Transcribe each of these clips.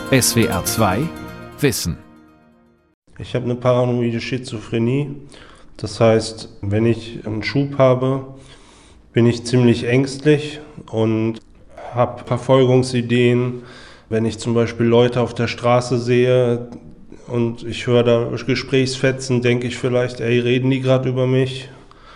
SWR 2 Wissen. Ich habe eine paranoide Schizophrenie. Das heißt, wenn ich einen Schub habe, bin ich ziemlich ängstlich und habe Verfolgungsideen. Wenn ich zum Beispiel Leute auf der Straße sehe und ich höre da Gesprächsfetzen, denke ich vielleicht, reden die gerade über mich?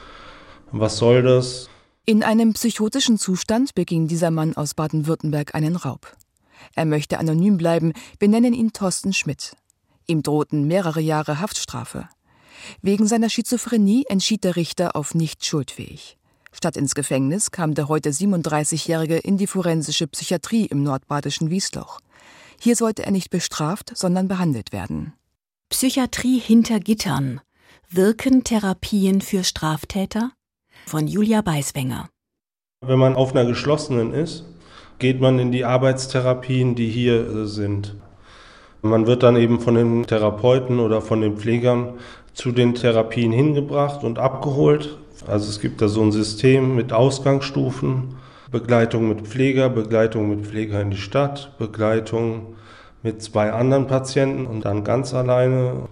Was soll das? In einem psychotischen Zustand beging dieser Mann aus Baden-Württemberg einen Raub. Er möchte anonym bleiben, wir nennen ihn Thorsten Schmidt. Ihm drohten mehrere Jahre Haftstrafe. Wegen seiner Schizophrenie entschied der Richter auf nicht schuldfähig. Statt ins Gefängnis kam der heute 37-Jährige in die forensische Psychiatrie im nordbadischen Wiesloch. Hier sollte er nicht bestraft, sondern behandelt werden. Psychiatrie hinter Gittern. Wirken Therapien für Straftäter? Von Julia Beiswenger. Wenn man auf einer geschlossenen ist, geht man in die Arbeitstherapien, die hier sind. Man wird dann eben von den Therapeuten oder von den Pflegern zu den Therapien hingebracht und abgeholt. Also es gibt da so ein System mit Ausgangsstufen, Begleitung mit Pfleger in die Stadt, Begleitung mit 2 anderen Patienten und dann ganz alleine.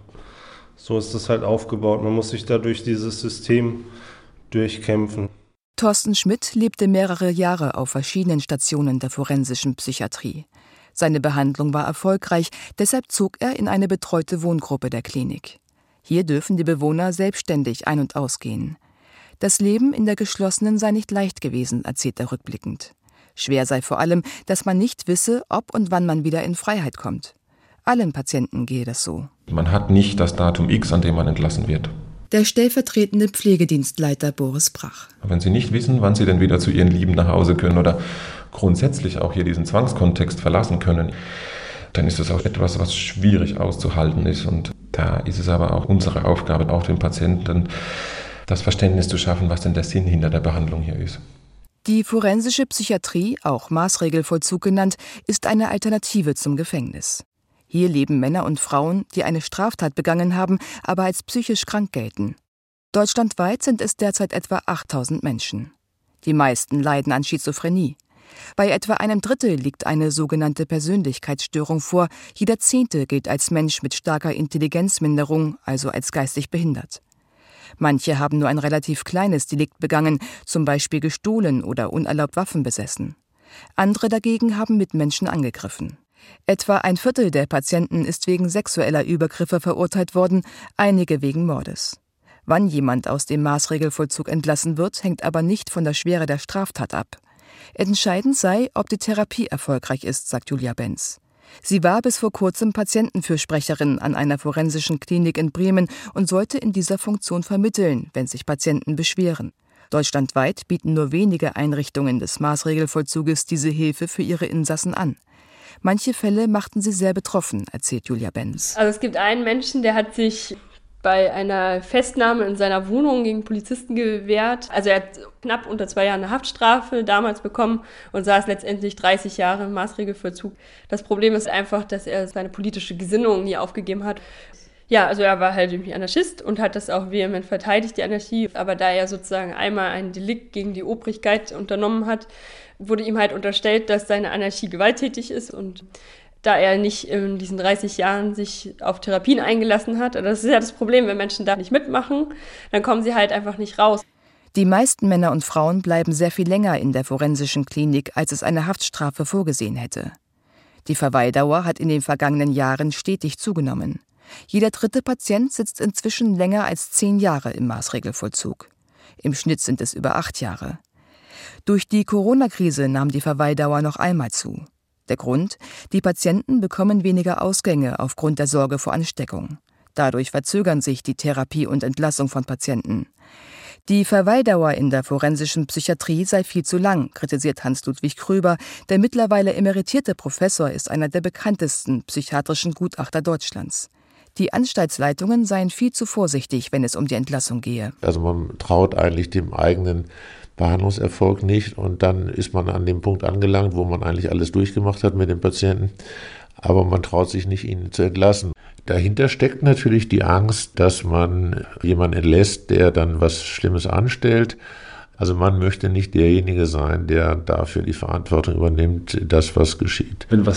So ist das halt aufgebaut. Man muss sich da durch dieses System durchkämpfen. Thorsten Schmidt lebte mehrere Jahre auf verschiedenen Stationen der forensischen Psychiatrie. Seine Behandlung war erfolgreich, deshalb zog er in eine betreute Wohngruppe der Klinik. Hier dürfen die Bewohner selbstständig ein- und ausgehen. Das Leben in der geschlossenen sei nicht leicht gewesen, erzählt er rückblickend. Schwer sei vor allem, dass man nicht wisse, ob und wann man wieder in Freiheit kommt. Allen Patienten gehe das so. Man hat nicht das Datum X, an dem man entlassen wird. Der stellvertretende Pflegedienstleiter Boris Brach. Wenn Sie nicht wissen, wann Sie denn wieder zu Ihren Lieben nach Hause können oder grundsätzlich auch hier diesen Zwangskontext verlassen können, dann ist das auch etwas, was schwierig auszuhalten ist. Und da ist es aber auch unsere Aufgabe, auch den Patienten das Verständnis zu schaffen, was denn der Sinn hinter der Behandlung hier ist. Die forensische Psychiatrie, auch Maßregelvollzug genannt, ist eine Alternative zum Gefängnis. Hier leben Männer und Frauen, die eine Straftat begangen haben, aber als psychisch krank gelten. Deutschlandweit sind es derzeit etwa 8.000 Menschen. Die meisten leiden an Schizophrenie. Bei etwa einem Drittel liegt eine sogenannte Persönlichkeitsstörung vor. Jeder 10. gilt als Mensch mit starker Intelligenzminderung, also als geistig behindert. Manche haben nur ein relativ kleines Delikt begangen, zum Beispiel gestohlen oder unerlaubt Waffen besessen. Andere dagegen haben Mitmenschen angegriffen. Etwa ein Viertel der Patienten ist wegen sexueller Übergriffe verurteilt worden, einige wegen Mordes. Wann jemand aus dem Maßregelvollzug entlassen wird, hängt aber nicht von der Schwere der Straftat ab. Entscheidend sei, ob die Therapie erfolgreich ist, sagt Julia Benz. Sie war bis vor kurzem Patientenfürsprecherin an einer forensischen Klinik in Bremen und sollte in dieser Funktion vermitteln, wenn sich Patienten beschweren. Deutschlandweit bieten nur wenige Einrichtungen des Maßregelvollzuges diese Hilfe für ihre Insassen an. Manche Fälle machten sie sehr betroffen, erzählt Julia Benz. Also es gibt einen Menschen, der hat sich bei einer Festnahme in seiner Wohnung gegen Polizisten gewehrt. Also er hat knapp unter 2 Jahren eine Haftstrafe damals bekommen und saß letztendlich 30 Jahre im Maßregelvollzug. Das Problem ist einfach, dass er seine politische Gesinnung nie aufgegeben hat. Ja, also er war halt irgendwie Anarchist und hat das auch vehement verteidigt, die Anarchie. Aber da er sozusagen einmal ein Delikt gegen die Obrigkeit unternommen hat, wurde ihm halt unterstellt, dass seine Anarchie gewalttätig ist. Und da er nicht in diesen 30 Jahren sich auf Therapien eingelassen hat, das ist ja das Problem, wenn Menschen da nicht mitmachen, dann kommen sie halt einfach nicht raus. Die meisten Männer und Frauen bleiben sehr viel länger in der forensischen Klinik, als es eine Haftstrafe vorgesehen hätte. Die Verweildauer hat in den vergangenen Jahren stetig zugenommen. Jeder 3. Patient sitzt inzwischen länger als 10 Jahre im Maßregelvollzug. Im Schnitt sind es über 8 Jahre. Durch die Corona-Krise nahm die Verweildauer noch einmal zu. Der Grund? Die Patienten bekommen weniger Ausgänge aufgrund der Sorge vor Ansteckung. Dadurch verzögern sich die Therapie und Entlassung von Patienten. Die Verweildauer in der forensischen Psychiatrie sei viel zu lang, kritisiert Hans-Ludwig Kröber. Der mittlerweile emeritierte Professor ist einer der bekanntesten psychiatrischen Gutachter Deutschlands. Die Anstaltsleitungen seien viel zu vorsichtig, wenn es um die Entlassung gehe. Also man traut eigentlich dem eigenen Behandlungserfolg nicht und dann ist man an dem Punkt angelangt, wo man eigentlich alles durchgemacht hat mit dem Patienten, aber man traut sich nicht, ihn zu entlassen. Dahinter steckt natürlich die Angst, dass man jemanden entlässt, der dann was Schlimmes anstellt. Also man möchte nicht derjenige sein, der dafür die Verantwortung übernimmt, das was geschieht. Wenn was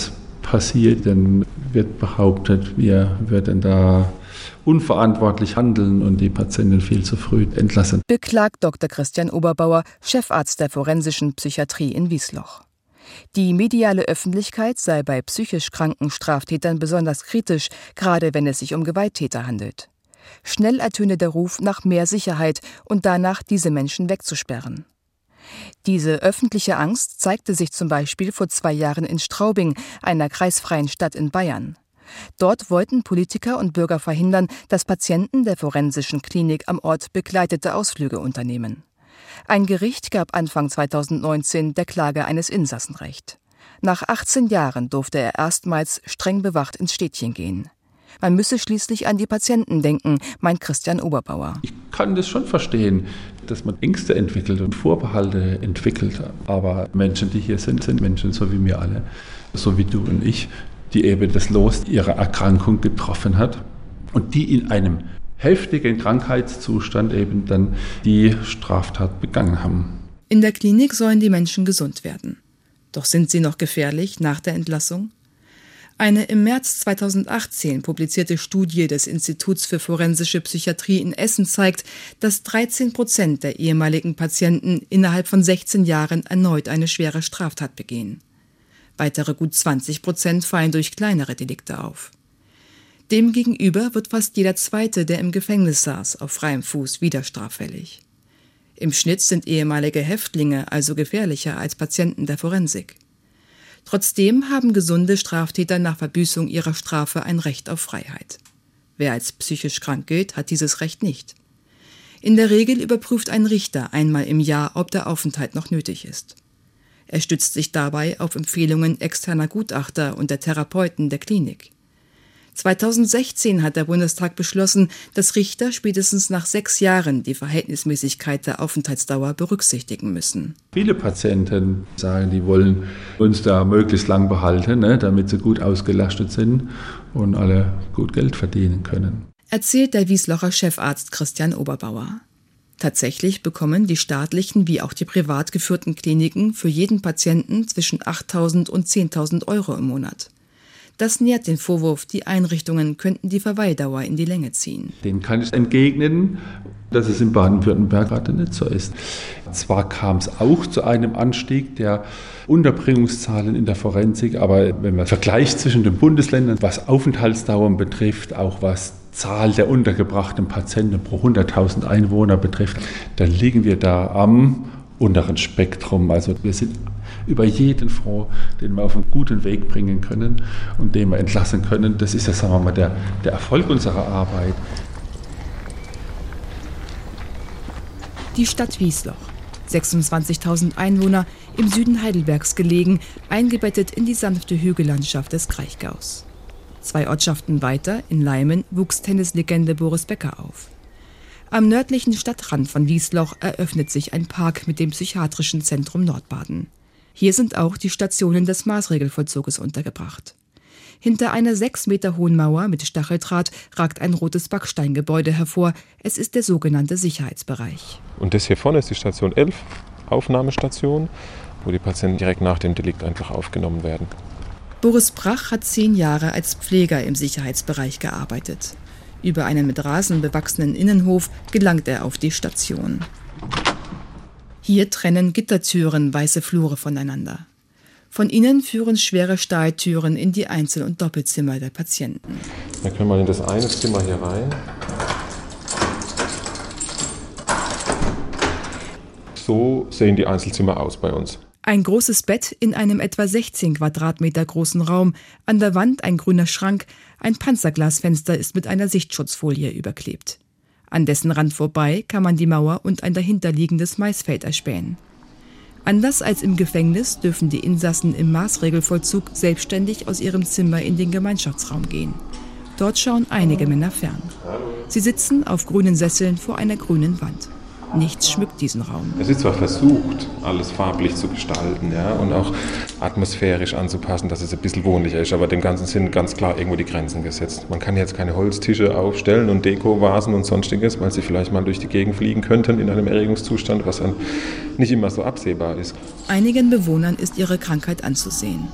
passiert. Dann wird behauptet, wir würden da unverantwortlich handeln und die Patienten viel zu früh entlassen. Beklagt Dr. Christian Oberbauer, Chefarzt der forensischen Psychiatrie in Wiesloch. Die mediale Öffentlichkeit sei bei psychisch kranken Straftätern besonders kritisch, gerade wenn es sich um Gewalttäter handelt. Schnell ertöne der Ruf nach mehr Sicherheit und danach, diese Menschen wegzusperren. Diese öffentliche Angst zeigte sich zum Beispiel vor 2 Jahren in Straubing, einer kreisfreien Stadt in Bayern. Dort wollten Politiker und Bürger verhindern, dass Patienten der forensischen Klinik am Ort begleitete Ausflüge unternehmen. Ein Gericht gab Anfang 2019 der Klage eines Insassen Recht. Nach 18 Jahren durfte er erstmals streng bewacht ins Städtchen gehen. Man müsse schließlich an die Patienten denken, meint Christian Oberbauer. Ich kann das schon verstehen, dass man Ängste entwickelt und Vorbehalte entwickelt. Aber Menschen, die hier sind, sind Menschen so wie wir alle, so wie du und ich, die eben das Los ihrer Erkrankung getroffen hat und die in einem heftigen Krankheitszustand eben dann die Straftat begangen haben. In der Klinik sollen die Menschen gesund werden. Doch sind sie noch gefährlich nach der Entlassung? Eine im März 2018 publizierte Studie des Instituts für forensische Psychiatrie in Essen zeigt, dass 13% der ehemaligen Patienten innerhalb von 16 Jahren erneut eine schwere Straftat begehen. Weitere gut 20% fallen durch kleinere Delikte auf. Demgegenüber wird fast jeder Zweite, der im Gefängnis saß, auf freiem Fuß wieder straffällig. Im Schnitt sind ehemalige Häftlinge also gefährlicher als Patienten der Forensik. Trotzdem haben gesunde Straftäter nach Verbüßung ihrer Strafe ein Recht auf Freiheit. Wer als psychisch krank gilt, hat dieses Recht nicht. In der Regel überprüft ein Richter einmal im Jahr, ob der Aufenthalt noch nötig ist. Er stützt sich dabei auf Empfehlungen externer Gutachter und der Therapeuten der Klinik. 2016 hat der Bundestag beschlossen, dass Richter spätestens nach 6 Jahren die Verhältnismäßigkeit der Aufenthaltsdauer berücksichtigen müssen. Viele Patienten sagen, die wollen uns da möglichst lang behalten, damit sie gut ausgelastet sind und alle gut Geld verdienen können. Erzählt der Wieslocher Chefarzt Christian Oberbauer. Tatsächlich bekommen die staatlichen wie auch die privat geführten Kliniken für jeden Patienten zwischen 8.000 und 10.000 Euro im Monat. Das nährt den Vorwurf, die Einrichtungen könnten die Verweildauer in die Länge ziehen. Dem kann ich entgegnen, dass es in Baden-Württemberg gerade nicht so ist. Zwar kam es auch zu einem Anstieg der Unterbringungszahlen in der Forensik, aber wenn man vergleicht zwischen den Bundesländern, was Aufenthaltsdauern betrifft, auch was Zahl der untergebrachten Patienten pro 100.000 Einwohner betrifft, dann liegen wir da am unteren Spektrum. Also wir sind über jeden froh, den wir auf einen guten Weg bringen können und den wir entlassen können. Das ist ja, sagen wir mal, der Erfolg unserer Arbeit. Die Stadt Wiesloch, 26.000 Einwohner, im Süden Heidelbergs gelegen, eingebettet in die sanfte Hügellandschaft des Kraichgaus. 2 Ortschaften weiter, in Leimen, wuchs Tennislegende Boris Becker auf. Am nördlichen Stadtrand von Wiesloch eröffnet sich ein Park mit dem Psychiatrischen Zentrum Nordbaden. Hier sind auch die Stationen des Maßregelvollzuges untergebracht. Hinter einer 6 Meter hohen Mauer mit Stacheldraht ragt ein rotes Backsteingebäude hervor. Es ist der sogenannte Sicherheitsbereich. Und das hier vorne ist die Station 11, Aufnahmestation, wo die Patienten direkt nach dem Delikt einfach aufgenommen werden. Boris Brach hat 10 Jahre als Pfleger im Sicherheitsbereich gearbeitet. Über einen mit Rasen bewachsenen Innenhof gelangt er auf die Station. Hier trennen Gittertüren weiße Flure voneinander. Von innen führen schwere Stahltüren in die Einzel- und Doppelzimmer der Patienten. Wir können mal in das eine Zimmer hier rein. So sehen die Einzelzimmer aus bei uns. Ein großes Bett in einem etwa 16 Quadratmeter großen Raum, an der Wand ein grüner Schrank, ein Panzerglasfenster ist mit einer Sichtschutzfolie überklebt. An dessen Rand vorbei kann man die Mauer und ein dahinterliegendes Maisfeld erspähen. Anders als im Gefängnis dürfen die Insassen im Maßregelvollzug selbstständig aus ihrem Zimmer in den Gemeinschaftsraum gehen. Dort schauen einige Männer fern. Sie sitzen auf grünen Sesseln vor einer grünen Wand. Nichts schmückt diesen Raum. Es ist zwar versucht, alles farblich zu gestalten, ja, und auch atmosphärisch anzupassen, dass es ein bisschen wohnlicher ist, aber dem Ganzen sind ganz klar irgendwo die Grenzen gesetzt. Man kann jetzt keine Holztische aufstellen und Dekovasen und sonstiges, weil sie vielleicht mal durch die Gegend fliegen könnten in einem Erregungszustand, was dann nicht immer so absehbar ist. Einigen Bewohnern ist ihre Krankheit anzusehen.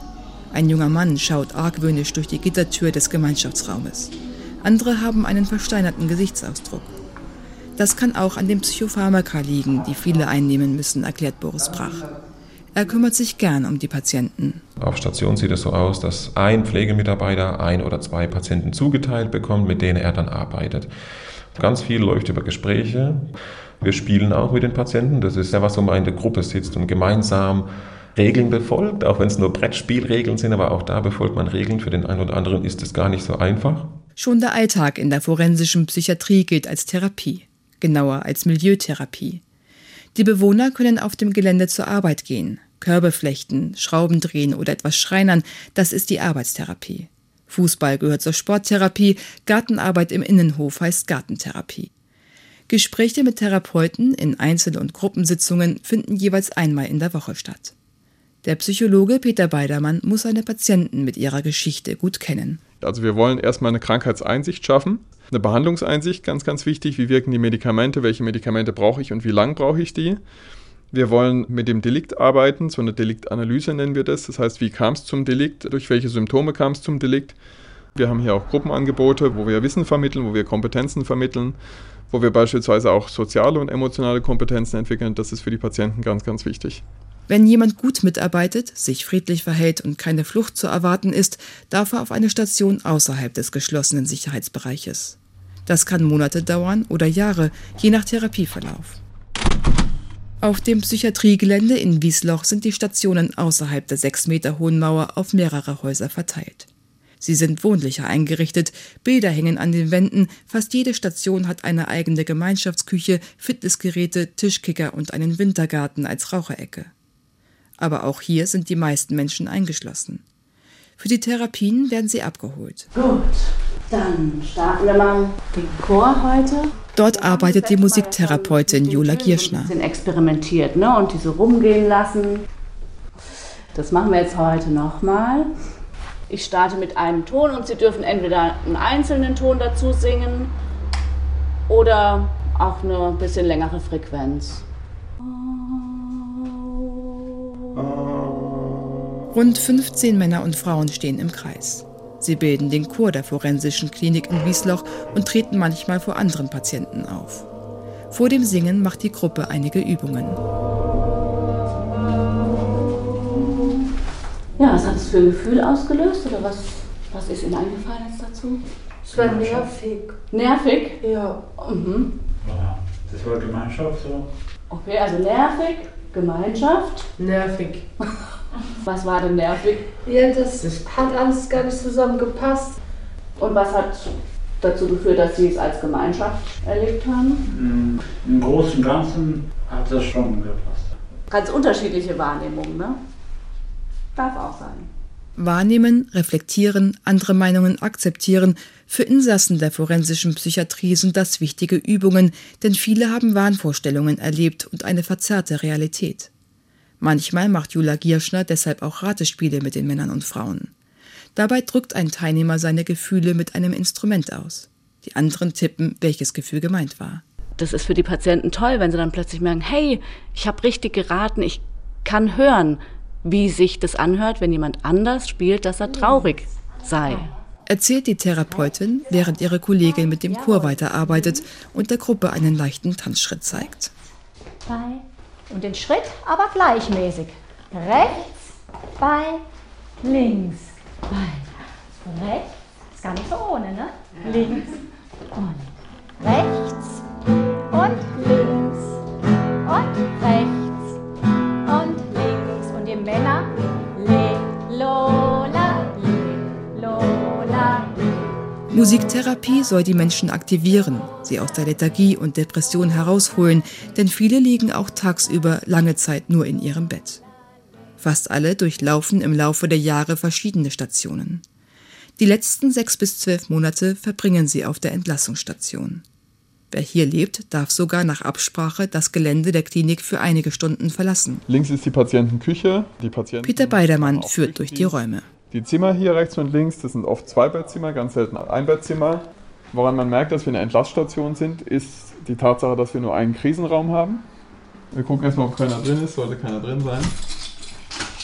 Ein junger Mann schaut argwöhnisch durch die Gittertür des Gemeinschaftsraumes. Andere haben einen versteinerten Gesichtsausdruck. Das kann auch an den Psychopharmaka liegen, die viele einnehmen müssen, erklärt Boris Brach. Er kümmert sich gern um die Patienten. Auf Station sieht es so aus, dass ein Pflegemitarbeiter 1 oder 2 Patienten zugeteilt bekommt, mit denen er dann arbeitet. Ganz viel läuft über Gespräche. Wir spielen auch mit den Patienten. Das ist ja was, wo man in der Gruppe sitzt und gemeinsam Regeln befolgt, auch wenn es nur Brettspielregeln sind, aber auch da befolgt man Regeln. Für den einen oder anderen ist es gar nicht so einfach. Schon der Alltag in der forensischen Psychiatrie gilt als Therapie, genauer als Milieutherapie. Die Bewohner können auf dem Gelände zur Arbeit gehen, Körbe flechten, Schrauben drehen oder etwas schreinern, das ist die Arbeitstherapie. Fußball gehört zur Sporttherapie, Gartenarbeit im Innenhof heißt Gartentherapie. Gespräche mit Therapeuten in Einzel- und Gruppensitzungen finden jeweils einmal in der Woche statt. Der Psychologe Peter Beidermann muss seine Patienten mit ihrer Geschichte gut kennen. Also wir wollen erstmal eine Krankheitseinsicht schaffen, eine Behandlungseinsicht, ganz, ganz wichtig. Wie wirken die Medikamente, welche Medikamente brauche ich und wie lang brauche ich die? Wir wollen mit dem Delikt arbeiten, so eine Deliktanalyse nennen wir das. Das heißt, wie kam es zum Delikt, durch welche Symptome kam es zum Delikt? Wir haben hier auch Gruppenangebote, wo wir Wissen vermitteln, wo wir Kompetenzen vermitteln, wo wir beispielsweise auch soziale und emotionale Kompetenzen entwickeln. Das ist für die Patienten ganz, ganz wichtig. Wenn jemand gut mitarbeitet, sich friedlich verhält und keine Flucht zu erwarten ist, darf er auf eine Station außerhalb des geschlossenen Sicherheitsbereiches. Das kann Monate dauern oder Jahre, je nach Therapieverlauf. Auf dem Psychiatriegelände in Wiesloch sind die Stationen außerhalb der 6 Meter hohen Mauer auf mehrere Häuser verteilt. Sie sind wohnlicher eingerichtet, Bilder hängen an den Wänden, fast jede Station hat eine eigene Gemeinschaftsküche, Fitnessgeräte, Tischkicker und einen Wintergarten als Raucherecke. Aber auch hier sind die meisten Menschen eingeschlossen. Für die Therapien werden sie abgeholt. Gut, dann starten wir mal den Chor heute. Dort arbeitet die Musiktherapeutin Jula Gierschner. Ein bisschen experimentiert, ne? Und diese rumgehen lassen. Das machen wir jetzt heute nochmal. Ich starte mit einem Ton und Sie dürfen entweder einen einzelnen Ton dazu singen oder auch eine bisschen längere Frequenz. Rund 15 Männer und Frauen stehen im Kreis. Sie bilden den Chor der forensischen Klinik in Wiesloch und treten manchmal vor anderen Patienten auf. Vor dem Singen macht die Gruppe einige Übungen. Ja, was hat es für ein Gefühl ausgelöst oder was ist Ihnen eingefallen jetzt dazu? Es war nervig. Nervig? Ja. Mhm. Das war Gemeinschaft so. Okay, also nervig, Gemeinschaft. Nervig. Was war denn nervig? Ja, das hat alles gar nicht zusammengepasst. Und was hat dazu geführt, dass Sie es als Gemeinschaft erlebt haben? Im Großen und Ganzen hat das schon gepasst. Ganz unterschiedliche Wahrnehmungen, ne? Darf auch sein. Wahrnehmen, reflektieren, andere Meinungen akzeptieren. Für Insassen der forensischen Psychiatrie sind das wichtige Übungen, denn viele haben Wahnvorstellungen erlebt und eine verzerrte Realität. Manchmal macht Jula Gierschner deshalb auch Ratespiele mit den Männern und Frauen. Dabei drückt ein Teilnehmer seine Gefühle mit einem Instrument aus. Die anderen tippen, welches Gefühl gemeint war. Das ist für die Patienten toll, wenn sie dann plötzlich merken, hey, ich habe richtig geraten, ich kann hören, wie sich das anhört, wenn jemand anders spielt, dass er traurig sei. Erzählt die Therapeutin, während ihre Kollegin mit dem Chor weiterarbeitet und der Gruppe einen leichten Tanzschritt zeigt. Und den Schritt aber gleichmäßig. Rechts, bei, links, bei, rechts. Ist gar nicht so ohne, ne? Links und rechts und links und rechts und links. Und die Männer, le, lola, le, lola. Musiktherapie soll die Menschen aktivieren, sie aus der Lethargie und Depression herausholen, denn viele liegen auch tagsüber lange Zeit nur in ihrem Bett. Fast alle durchlaufen im Laufe der Jahre verschiedene Stationen. Die letzten 6 bis 12 Monate verbringen sie auf der Entlassungsstation. Wer hier lebt, darf sogar nach Absprache das Gelände der Klinik für einige Stunden verlassen. Links ist die Patientenküche. Peter Beidermann führt durch die Räume. Die Zimmer hier rechts und links, das sind oft 2-Bettzimmer, ganz selten Einbettzimmer. Woran man merkt, dass wir eine Entlassstation sind, ist die Tatsache, dass wir nur einen Krisenraum haben. Wir gucken erstmal, ob keiner drin ist, sollte keiner drin sein.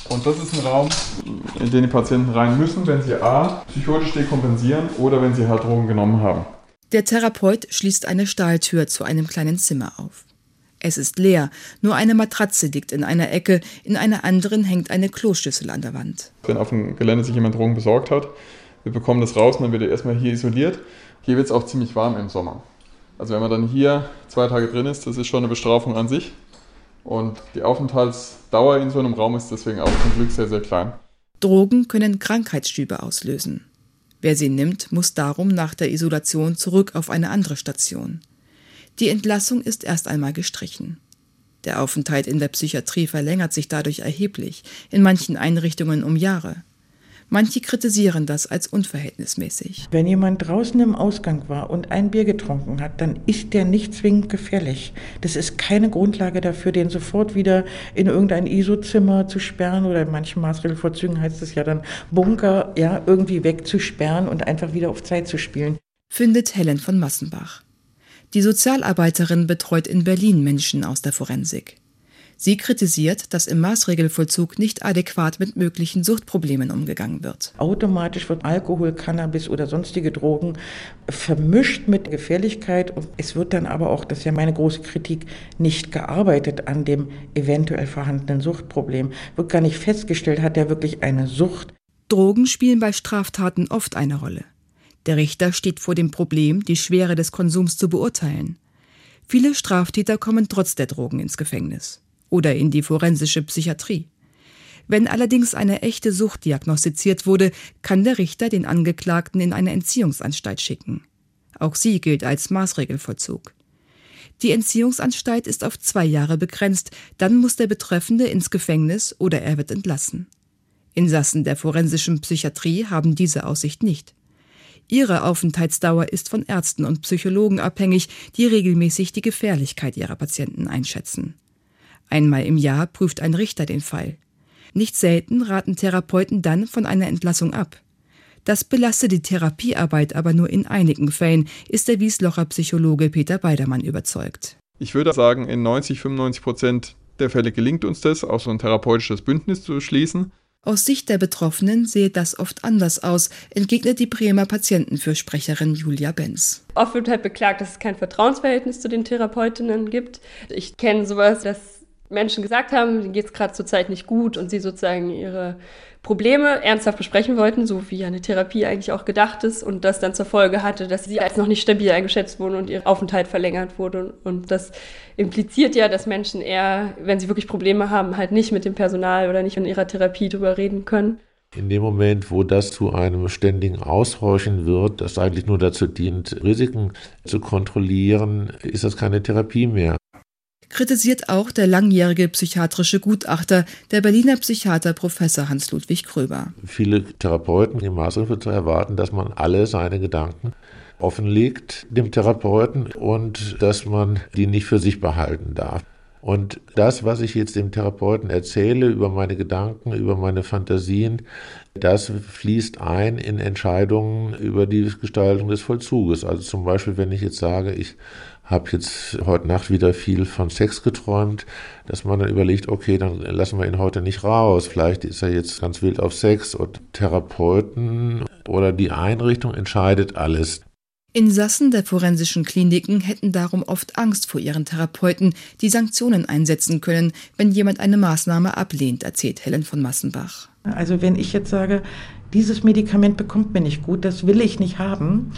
Und das ist ein Raum, in den die Patienten rein müssen, wenn sie a. psychotisch dekompensieren oder wenn sie halt Drogen genommen haben. Der Therapeut schließt eine Stahltür zu einem kleinen Zimmer auf. Es ist leer, nur eine Matratze liegt in einer Ecke, in einer anderen hängt eine Kloschüssel an der Wand. Wenn auf dem Gelände sich jemand Drogen besorgt hat, wir bekommen das raus und dann wird er erstmal hier isoliert. Hier wird es auch ziemlich warm im Sommer. Also wenn man dann hier 2 Tage drin ist, das ist schon eine Bestrafung an sich. Und die Aufenthaltsdauer in so einem Raum ist deswegen auch zum Glück sehr, sehr klein. Drogen können Krankheitsschübe auslösen. Wer sie nimmt, muss darum nach der Isolation zurück auf eine andere Station. Die Entlassung ist erst einmal gestrichen. Der Aufenthalt in der Psychiatrie verlängert sich dadurch erheblich, in manchen Einrichtungen um Jahre. Manche kritisieren das als unverhältnismäßig. Wenn jemand draußen im Ausgang war und ein Bier getrunken hat, dann ist der nicht zwingend gefährlich. Das ist keine Grundlage dafür, den sofort wieder in irgendein ISO-Zimmer zu sperren oder in manchen Maßregelvollzügen heißt es ja dann Bunker, ja, irgendwie wegzusperren und einfach wieder auf Zeit zu spielen. Findet Helen von Massenbach. Die Sozialarbeiterin betreut in Berlin Menschen aus der Forensik. Sie kritisiert, dass im Maßregelvollzug nicht adäquat mit möglichen Suchtproblemen umgegangen wird. Automatisch wird Alkohol, Cannabis oder sonstige Drogen vermischt mit Gefährlichkeit. Und es wird dann aber auch, das ist ja meine große Kritik, nicht gearbeitet an dem eventuell vorhandenen Suchtproblem. Wird gar nicht festgestellt, hat er wirklich eine Sucht. Drogen spielen bei Straftaten oft eine Rolle. Der Richter steht vor dem Problem, die Schwere des Konsums zu beurteilen. Viele Straftäter kommen trotz der Drogen ins Gefängnis oder in die forensische Psychiatrie. Wenn allerdings eine echte Sucht diagnostiziert wurde, kann der Richter den Angeklagten in eine Entziehungsanstalt schicken. Auch sie gilt als Maßregelvollzug. Die Entziehungsanstalt ist auf 2 Jahre begrenzt, dann muss der Betreffende ins Gefängnis oder er wird entlassen. Insassen der forensischen Psychiatrie haben diese Aussicht nicht. Ihre Aufenthaltsdauer ist von Ärzten und Psychologen abhängig, die regelmäßig die Gefährlichkeit ihrer Patienten einschätzen. Einmal im Jahr prüft ein Richter den Fall. Nicht selten raten Therapeuten dann von einer Entlassung ab. Das belastet die Therapiearbeit aber nur in einigen Fällen, ist der Wieslocher Psychologe Peter Beidermann überzeugt. Ich würde sagen, in 90-95% der Fälle gelingt uns das, auch so ein therapeutisches Bündnis zu schließen. Aus Sicht der Betroffenen sehe das oft anders aus, entgegnet die Bremer Patientenfürsprecherin Julia Benz. Oft wird halt beklagt, dass es kein Vertrauensverhältnis zu den Therapeutinnen gibt. Ich kenne sowas, dass Menschen gesagt haben, denen geht es gerade zur Zeit nicht gut und sie sozusagen ihre Probleme ernsthaft besprechen wollten, so wie eine Therapie eigentlich auch gedacht ist und das dann zur Folge hatte, dass sie als noch nicht stabil eingeschätzt wurden und ihr Aufenthalt verlängert wurde. Und das impliziert ja, dass Menschen eher, wenn sie wirklich Probleme haben, halt nicht mit dem Personal oder nicht in ihrer Therapie drüber reden können. In dem Moment, wo das zu einem ständigen Aushorchen wird, das eigentlich nur dazu dient, Risiken zu kontrollieren, ist das keine Therapie mehr. Kritisiert auch der langjährige psychiatrische Gutachter, der Berliner Psychiater Professor Hans-Ludwig Kröber. Viele Therapeuten im Maßregelvollzug erwarten, dass man alle seine Gedanken offenlegt dem Therapeuten und dass man die nicht für sich behalten darf. Und das, was ich jetzt dem Therapeuten erzähle über meine Gedanken, über meine Fantasien, das fließt ein in Entscheidungen über die Gestaltung des Vollzuges. Also zum Beispiel, wenn ich jetzt sage, ich habe jetzt heute Nacht wieder viel von Sex geträumt, dass man dann überlegt, okay, dann lassen wir ihn heute nicht raus. Vielleicht ist er jetzt ganz wild auf Sex und Therapeuten oder die Einrichtung entscheidet alles. Insassen der forensischen Kliniken hätten darum oft Angst vor ihren Therapeuten, die Sanktionen einsetzen können, wenn jemand eine Maßnahme ablehnt, erzählt Helen von Massenbach. Also wenn ich jetzt sage, dieses Medikament bekommt mir nicht gut, das will ich nicht haben,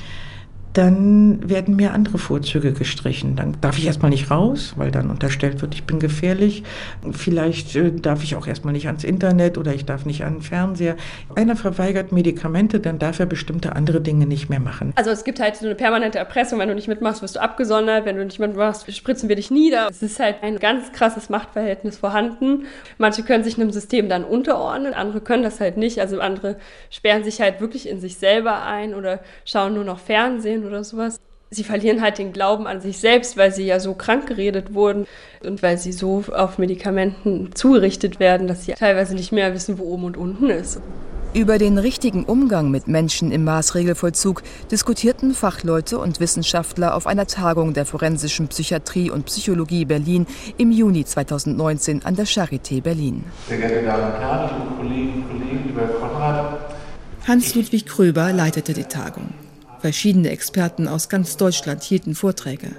dann werden mir andere Vorzüge gestrichen. Dann darf ich erstmal nicht raus, weil dann unterstellt wird, ich bin gefährlich. Vielleicht darf ich auch erstmal nicht ans Internet oder ich darf nicht an den Fernseher. Einer verweigert Medikamente, dann darf er bestimmte andere Dinge nicht mehr machen. Also es gibt halt so eine permanente Erpressung. Wenn du nicht mitmachst, wirst du abgesondert. Wenn du nicht mitmachst, spritzen wir dich nieder. Es ist halt ein ganz krasses Machtverhältnis vorhanden. Manche können sich einem System dann unterordnen, andere können das halt nicht. Also andere sperren sich halt wirklich in sich selber ein oder schauen nur noch Fernsehen oder sowas. Sie verlieren halt den Glauben an sich selbst, weil sie ja so krank geredet wurden und weil sie so auf Medikamenten zugerichtet werden, dass sie teilweise nicht mehr wissen, wo oben und unten ist. Über den richtigen Umgang mit Menschen im Maßregelvollzug diskutierten Fachleute und Wissenschaftler auf einer Tagung der forensischen Psychiatrie und Psychologie Berlin im Juni 2019 an der Charité Berlin. Sehr geehrte Damen und Herren, liebe Kolleginnen und Kollegen, lieber Herr Konrad. Hans-Ludwig Kröber leitete die Tagung. Verschiedene Experten aus ganz Deutschland hielten Vorträge.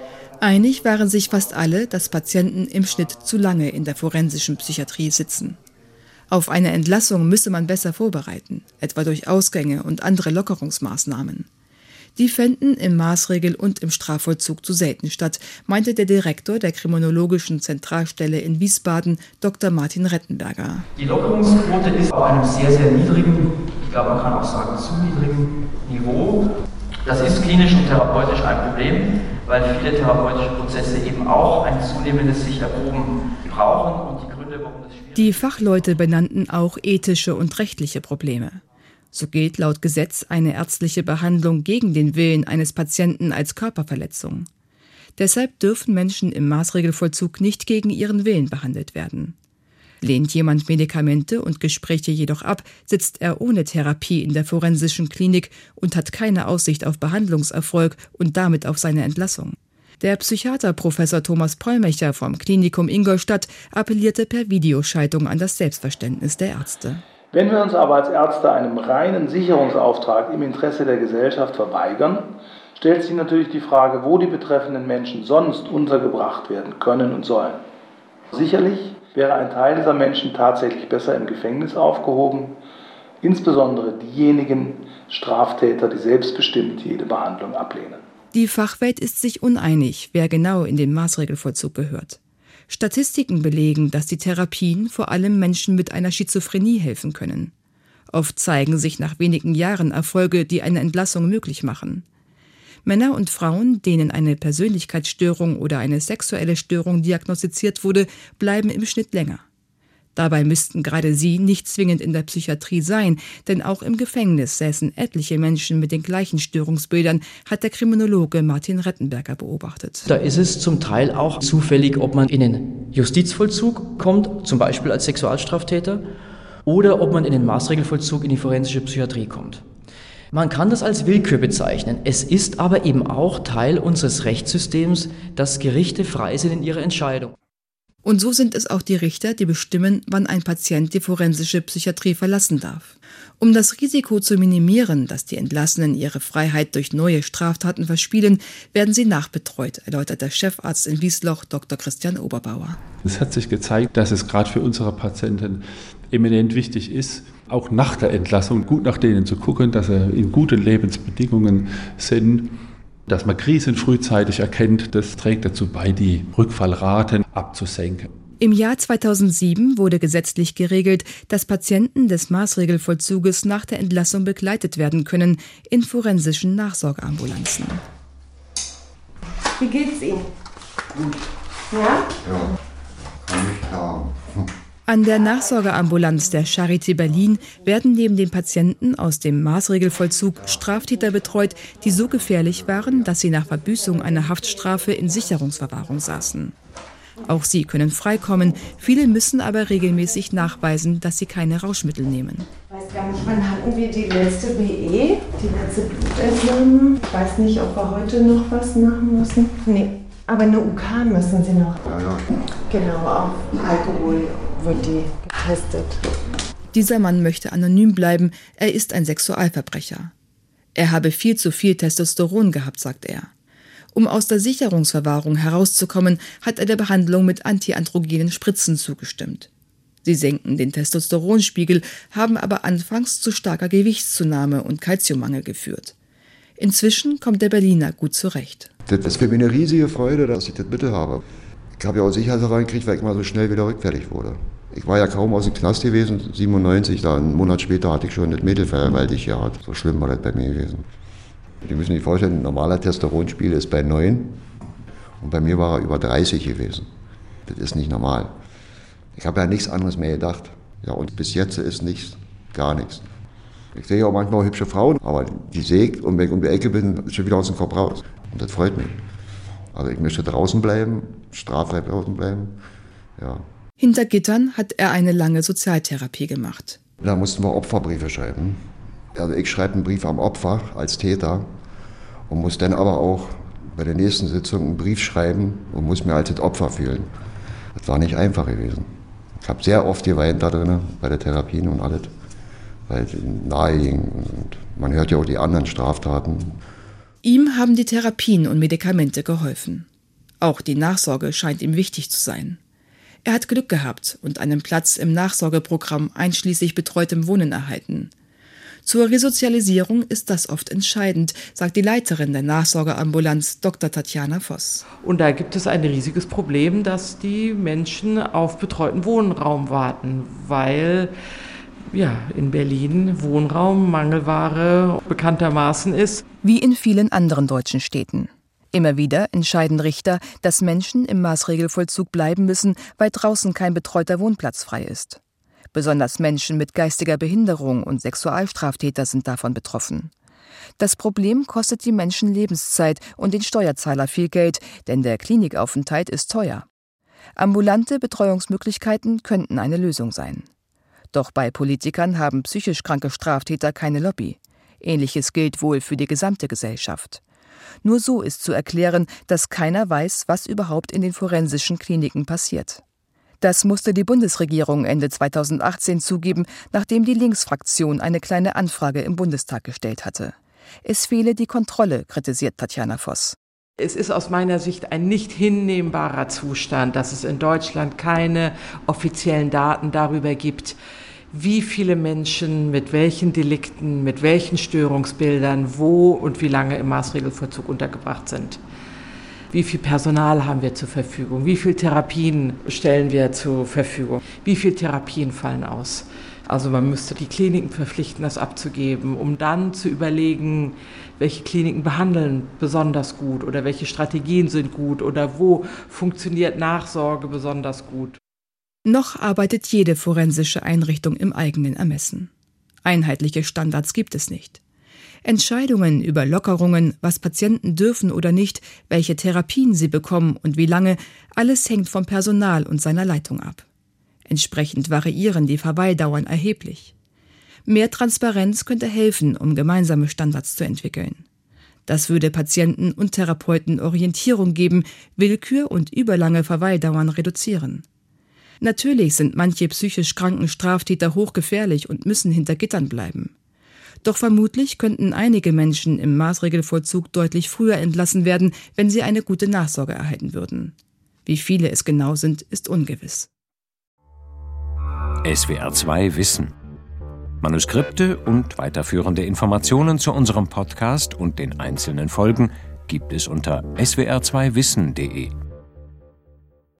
Einig waren sich fast alle, dass Patienten im Schnitt zu lange in der forensischen Psychiatrie sitzen. Auf eine Entlassung müsse man besser vorbereiten, etwa durch Ausgänge und andere Lockerungsmaßnahmen. Die fänden im Maßregel- und im Strafvollzug zu selten statt, meinte der Direktor der Kriminologischen Zentralstelle in Wiesbaden, Dr. Martin Rettenberger. Die Lockerungsquote ist auf einem sehr, sehr niedrigen, ich glaube, man kann auch sagen zu niedrigen Niveau. Das ist klinisch und therapeutisch ein Problem, weil viele therapeutische Prozesse eben auch ein zunehmendes sich erproben brauchen und die Gründe, warum das schwierig ist. Die Fachleute benannten auch ethische und rechtliche Probleme. So gilt laut Gesetz eine ärztliche Behandlung gegen den Willen eines Patienten als Körperverletzung. Deshalb dürfen Menschen im Maßregelvollzug nicht gegen ihren Willen behandelt werden. Lehnt jemand Medikamente und Gespräche jedoch ab, sitzt er ohne Therapie in der forensischen Klinik und hat keine Aussicht auf Behandlungserfolg und damit auf seine Entlassung. Der Psychiater Professor Thomas Pollmecher vom Klinikum Ingolstadt appellierte per Videoschaltung an das Selbstverständnis der Ärzte. Wenn wir uns aber als Ärzte einem reinen Sicherungsauftrag im Interesse der Gesellschaft verweigern, stellt sich natürlich die Frage, wo die betreffenden Menschen sonst untergebracht werden können und sollen. Sicherlich wäre ein Teil dieser Menschen tatsächlich besser im Gefängnis aufgehoben, insbesondere diejenigen Straftäter, die selbstbestimmt jede Behandlung ablehnen. Die Fachwelt ist sich uneinig, wer genau in den Maßregelvollzug gehört. Statistiken belegen, dass die Therapien vor allem Menschen mit einer Schizophrenie helfen können. Oft zeigen sich nach wenigen Jahren Erfolge, die eine Entlassung möglich machen. Männer und Frauen, denen eine Persönlichkeitsstörung oder eine sexuelle Störung diagnostiziert wurde, bleiben im Schnitt länger. Dabei müssten gerade sie nicht zwingend in der Psychiatrie sein, denn auch im Gefängnis säßen etliche Menschen mit den gleichen Störungsbildern, hat der Kriminologe Martin Rettenberger beobachtet. Da ist es zum Teil auch zufällig, ob man in den Justizvollzug kommt, zum Beispiel als Sexualstraftäter, oder ob man in den Maßregelvollzug in die forensische Psychiatrie kommt. Man kann das als Willkür bezeichnen. Es ist aber eben auch Teil unseres Rechtssystems, dass Gerichte frei sind in ihrer Entscheidung. Und so sind es auch die Richter, die bestimmen, wann ein Patient die forensische Psychiatrie verlassen darf. Um das Risiko zu minimieren, dass die Entlassenen ihre Freiheit durch neue Straftaten verspielen, werden sie nachbetreut, erläutert der Chefarzt in Wiesloch, Dr. Christian Oberbauer. Es hat sich gezeigt, dass es gerade für unsere Patienten eminent wichtig ist, auch nach der Entlassung gut nach denen zu gucken, dass sie in guten Lebensbedingungen sind, dass man Krisen frühzeitig erkennt. Das trägt dazu bei, die Rückfallraten abzusenken. Im Jahr 2007 wurde gesetzlich geregelt, dass Patienten des Maßregelvollzuges nach der Entlassung begleitet werden können in forensischen Nachsorgeambulanzen. Wie geht's Ihnen? Gut. Ja? Ja, kann ich haben. An der Nachsorgeambulanz der Charité Berlin werden neben den Patienten aus dem Maßregelvollzug Straftäter betreut, die so gefährlich waren, dass sie nach Verbüßung einer Haftstrafe in Sicherungsverwahrung saßen. Auch sie können freikommen, viele müssen aber regelmäßig nachweisen, dass sie keine Rauschmittel nehmen. Ich weiß gar nicht, wann hatten wir die letzte BE, die letzte Blutentnahme? Ich weiß nicht, ob wir heute noch was machen müssen. Nee, aber eine UK müssen Sie noch. Ja. Genau, auf Alkohol wird die getestet. Dieser Mann möchte anonym bleiben, er ist ein Sexualverbrecher. Er habe viel zu viel Testosteron gehabt, sagt er. Um aus der Sicherungsverwahrung herauszukommen, hat er der Behandlung mit antiandrogenen Spritzen zugestimmt. Sie senken den Testosteronspiegel, haben aber anfangs zu starker Gewichtszunahme und Kalziummangel geführt. Inzwischen kommt der Berliner gut zurecht. Das ist für mich eine riesige Freude, dass ich das Mittel habe. Ich habe ja auch Sicherheit reingekriegt, weil ich mal so schnell wieder rückfällig wurde. Ich war ja kaum aus dem Knast gewesen, 97, dann einen Monat später hatte ich schon das Mädel vergewaltigt gehabt. So schlimm war das bei mir gewesen. Die müssen sich vorstellen, ein normaler Testosteronspiegel ist bei 9 und bei mir war er über 30 gewesen. Das ist nicht normal. Ich habe ja nichts anderes mehr gedacht. Ja, und bis jetzt ist nichts, gar nichts. Ich sehe auch manchmal hübsche Frauen, aber die sehe ich und wenn ich um die Ecke bin, ist schon wieder aus dem Kopf raus. Und das freut mich. Also ich möchte draußen bleiben, straffrei draußen bleiben, ja. Hinter Gittern hat er eine lange Sozialtherapie gemacht. Da mussten wir Opferbriefe schreiben. Also ich schreibe einen Brief am Opfer als Täter und muss dann aber auch bei der nächsten Sitzung einen Brief schreiben und muss mir als das Opfer fühlen. Das war nicht einfach gewesen. Ich habe sehr oft geweint da drin, bei der Therapien und alles, weil es nahe ging. Und man hört ja auch die anderen Straftaten. Ihm haben die Therapien und Medikamente geholfen. Auch die Nachsorge scheint ihm wichtig zu sein. Er hat Glück gehabt und einen Platz im Nachsorgeprogramm einschließlich betreutem Wohnen erhalten. Zur Resozialisierung ist das oft entscheidend, sagt die Leiterin der Nachsorgeambulanz Dr. Tatjana Voss. Und da gibt es ein riesiges Problem, dass die Menschen auf betreuten Wohnraum warten, weil in Berlin Wohnraum Mangelware bekanntermaßen ist. Wie in vielen anderen deutschen Städten. Immer wieder entscheiden Richter, dass Menschen im Maßregelvollzug bleiben müssen, weil draußen kein betreuter Wohnplatz frei ist. Besonders Menschen mit geistiger Behinderung und Sexualstraftäter sind davon betroffen. Das Problem kostet die Menschen Lebenszeit und den Steuerzahler viel Geld, denn der Klinikaufenthalt ist teuer. Ambulante Betreuungsmöglichkeiten könnten eine Lösung sein. Doch bei Politikern haben psychisch kranke Straftäter keine Lobby. Ähnliches gilt wohl für die gesamte Gesellschaft. Nur so ist zu erklären, dass keiner weiß, was überhaupt in den forensischen Kliniken passiert. Das musste die Bundesregierung Ende 2018 zugeben, nachdem die Linksfraktion eine kleine Anfrage im Bundestag gestellt hatte. Es fehle die Kontrolle, kritisiert Tatjana Voss. Es ist aus meiner Sicht ein nicht hinnehmbarer Zustand, dass es in Deutschland keine offiziellen Daten darüber gibt, wie viele Menschen mit welchen Delikten, mit welchen Störungsbildern, wo und wie lange im Maßregelvollzug untergebracht sind. Wie viel Personal haben wir zur Verfügung? Wie viele Therapien stellen wir zur Verfügung? Wie viele Therapien fallen aus? Also man müsste die Kliniken verpflichten, das abzugeben, um dann zu überlegen, welche Kliniken behandeln besonders gut oder welche Strategien sind gut oder wo funktioniert Nachsorge besonders gut. Noch arbeitet jede forensische Einrichtung im eigenen Ermessen. Einheitliche Standards gibt es nicht. Entscheidungen über Lockerungen, was Patienten dürfen oder nicht, welche Therapien sie bekommen und wie lange, alles hängt vom Personal und seiner Leitung ab. Entsprechend variieren die Verweildauern erheblich. Mehr Transparenz könnte helfen, um gemeinsame Standards zu entwickeln. Das würde Patienten und Therapeuten Orientierung geben, Willkür und überlange Verweildauern reduzieren. Natürlich sind manche psychisch kranken Straftäter hochgefährlich und müssen hinter Gittern bleiben. Doch vermutlich könnten einige Menschen im Maßregelvollzug deutlich früher entlassen werden, wenn sie eine gute Nachsorge erhalten würden. Wie viele es genau sind, ist ungewiss. SWR 2 Wissen. Manuskripte und weiterführende Informationen zu unserem Podcast und den einzelnen Folgen gibt es unter swr2wissen.de.